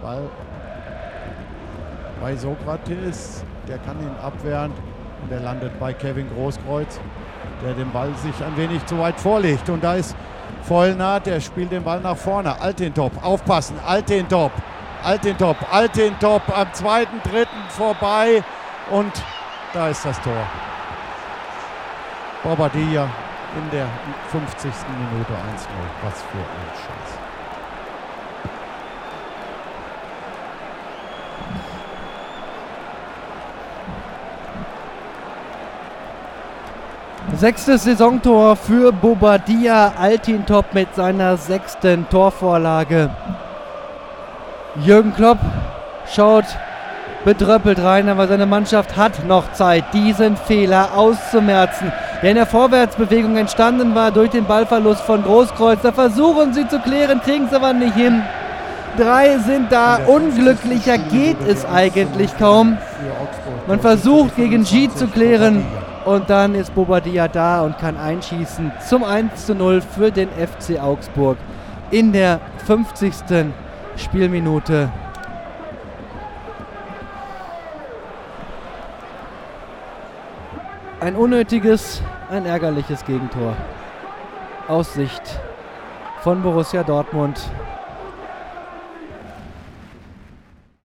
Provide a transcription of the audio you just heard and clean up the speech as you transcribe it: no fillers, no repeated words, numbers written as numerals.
Ball bei Sokrates, der kann ihn abwehren und der landet bei Kevin Großkreuz, der den Ball sich ein wenig zu weit vorlegt. Und da ist Vollner, der spielt den Ball nach vorne. Altintop, aufpassen, Altintop am zweiten, dritten vorbei und da ist das Tor. Bobadilla in der 50. Minute 1-0. Was für ein Scheiß. Sechstes Saisontor für Bobadilla Altintop mit seiner 6. Torvorlage. Jürgen Klopp schaut betröppelt rein, aber seine Mannschaft hat noch Zeit, diesen Fehler auszumerzen, der in der Vorwärtsbewegung entstanden war durch den Ballverlust von Großkreuz. Da versuchen sie zu klären, kriegen es aber nicht hin. 3 sind da, unglücklicher geht es eigentlich kaum. Man versucht gegen G zu klären und dann ist Bobadilla da und kann einschießen zum 1:0 für den FC Augsburg in der 50. Spielminute. Ein unnötiges, ein ärgerliches Gegentor aus Sicht von Borussia Dortmund.